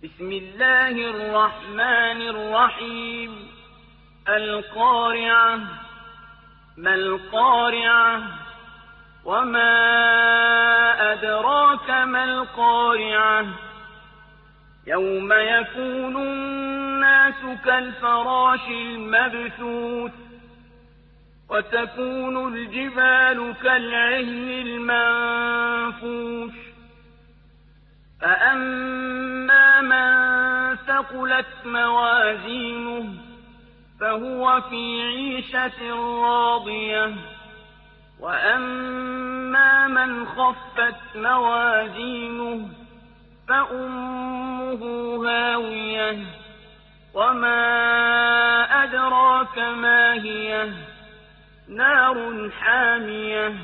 بسم الله الرحمن الرحيم القارعة ما القارعة وما أدراك ما القارعة يوم يكون الناس كالفراش المبثوث وتكون الجبال كالعهن المنفوش فأما من ثقلت موازينه فهو في عيشة راضية وأما من خفت موازينه فأمه هاوية وما أدراك ما هي نار حامية